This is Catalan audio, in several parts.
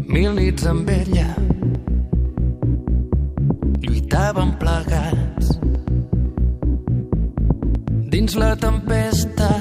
Mil nits amb ella lluitaven plegats dins la tempesta,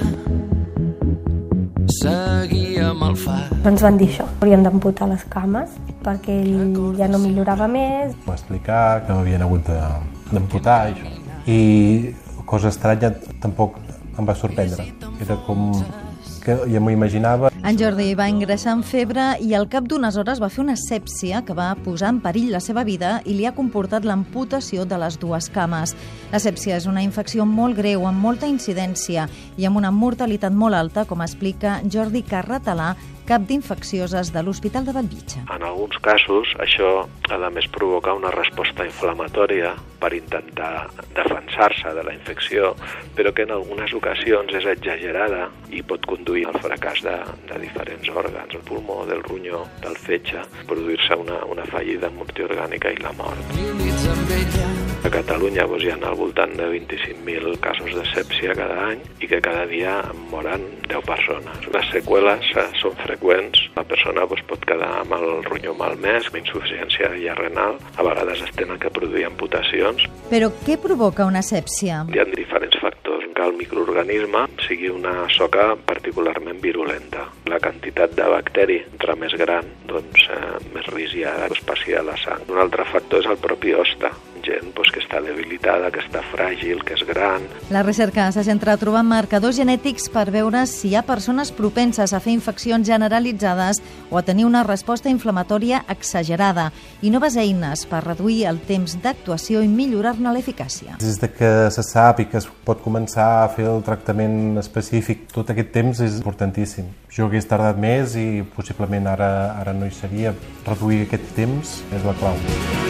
seguíem el far. Ens van dir això, haurien d'amputar les cames perquè ell ja no millorava més. Va explicar que m'havien hagut d'amputar i cosa estranya tampoc em va sorprendre. Era com que ja m'ho imaginava. En Jordi va ingressar amb febre i al cap d'unes hores va fer una sèpsia que va posar en perill la seva vida i li ha comportat l'amputació de les dues cames. La sèpsia és una infecció molt greu, amb molta incidència i amb una mortalitat molt alta, com explica Jordi Carratalà, cap d'infeccioses de l'Hospital de Bellvitge. En alguns casos, això a més provoca una resposta inflamatòria per intentar defensar-se de la infecció, però que en algunes ocasions és exagerada i pot conduir al fracàs de diferents òrgans, el pulmó, del ronyó, del fetge, produir-se una fallida multiorgànica i la mort. A Catalunya hi ha al voltant de 25.000 casos de sèpsia cada any i que cada dia moren 10 persones. Les seqüeles són freqüents. La persona pot quedar amb el ronyó malmès, amb insuficiència renal. A vegades es tenen que produir amputacions. Però què provoca una sèpsia? Hi ha diferents factors. Que el microorganisme sigui una soca particularment virulenta. La quantitat de bacteri, entre més gran, més risc hi ha d'especiar la sang. Un altre factor és el propi hoste. Gent que està debilitada, que està fràgil, que és gran. La recerca se centra a trobar marcadors genètics per veure si hi ha persones propenses a fer infeccions generalitzades o a tenir una resposta inflamatòria exagerada i noves eines per reduir el temps d'actuació i millorar-ne l'eficàcia. Des que se sap i que es pot començar a fer el tractament específic, tot aquest temps és importantíssim. Jo hagués tardat més i possiblement ara no hi seria. Reduir aquest temps és la clau.